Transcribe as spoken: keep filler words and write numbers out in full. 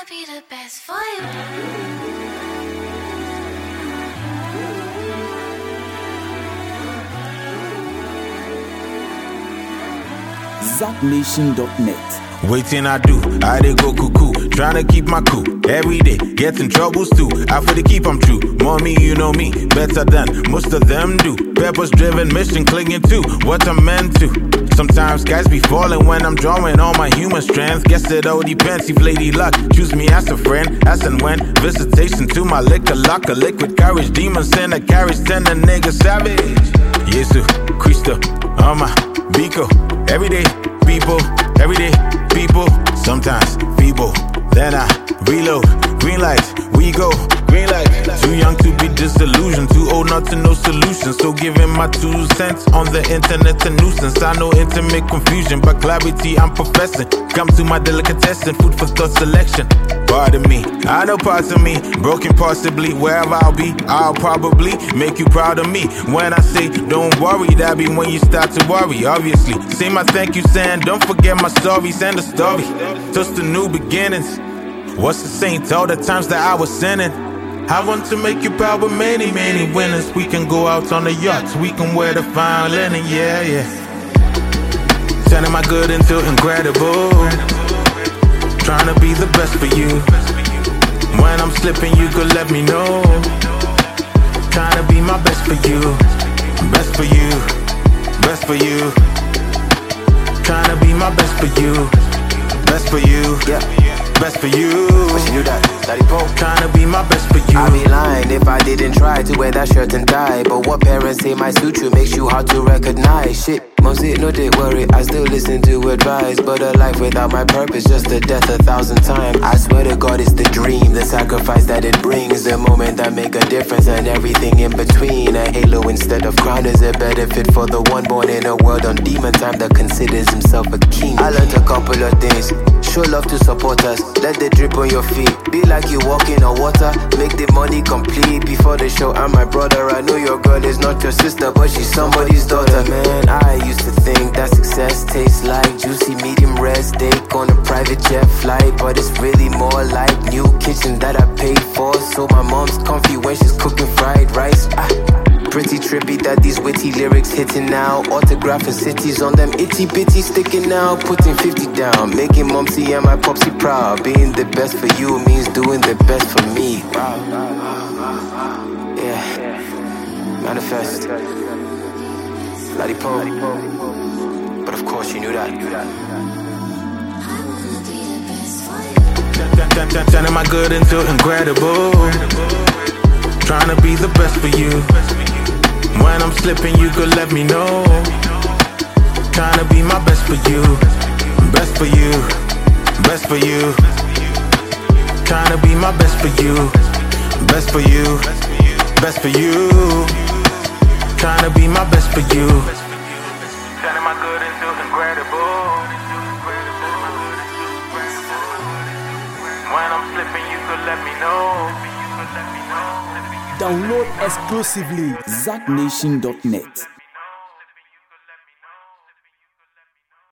wanna be the best for you. Zack Nation dot net. Waiting I do, I dey go cuckoo, tryna keep my cool. Every day, getting troubles too. I for the keep I'm true. Mommy, you know me better than most of them do. Purpose driven, mission clinging to what I'm meant to. Sometimes guys be falling when I'm drawing all my human strength. Guess it all depends if lady luck choose me as a friend, as and when. Visitation to my liquor locker, liquid courage, demons send a carriage, send a nigga savage. Yesu, Cristo, Ama, Biko. Everyday people, everyday people. Sometimes feeble, then I reload. Green lights, we go. Green light. Too young to be disillusioned, too old not to know solutions. So giving my two cents on the internet's a nuisance. I know intimate confusion, but clarity I'm professing. Come to my delicatessen, food for thought selection. Pardon me, I know parts of me broken possibly. Wherever I'll be, I'll probably make you proud of me. When I say don't worry, that be when you start to worry. Obviously, say my thank you saying don't forget my story. Send a story, just the new beginnings. What's the saint? All the times that I was sinning. I want to make you proud with many, many winners. We can go out on the yachts, we can wear the fine linen, yeah, yeah. Turning my good into incredible. Trying to be the best for you. When I'm slipping, you could let me know. Trying to be my best for you. Best for you. Best for you. Trying to be my best for you. Best for you. Yeah. Best for you. But you knew that, Daddy Poe. Trying to be my best for you. I'd be lying if I didn't try to wear that shirt and tie. But what parents say might suit you makes you hard to recognize. Shit, mom said no, they worry, I still listen to advice. But a life without my purpose, just a death a thousand times. I swear to God it's the dream, the sacrifice that it brings. The moment that make a difference and everything in between. A halo instead of crown is a benefit for the one born in a world on demon time that considers himself a king. I learned a couple of things. Show love to support us, let the drip on your feet. Be like you walking on water, make the money complete. Before the show, I'm my brother. I know your girl is not your sister, but she's somebody's daughter. Man, I used to think that success tastes like juicy medium rare steak on a private jet flight. But it's really more like new kitchen that I paid for. So my mom's comfy when she's cooking fried rice. ah. Pretty trippy that these witty lyrics hitting now. Autographing cities on them itty bitty sticking now. Putting fifty down, making momsy and my popsy proud. Being the best for you means doing the best for me. Wow. Yeah. Manifest. Daddy Poe. But of course you knew that. Turning my good into incredible. Trying to be the best for you. When I'm slipping, you could let me know. Trying to be my best for you. Best for you. Best for you. Trying to be my best for you. Best for you. Best for you. Trying to be my best for you. Turning my good into incredible. When I'm slipping, you could let me know. Download exclusively Zack Nation dot net.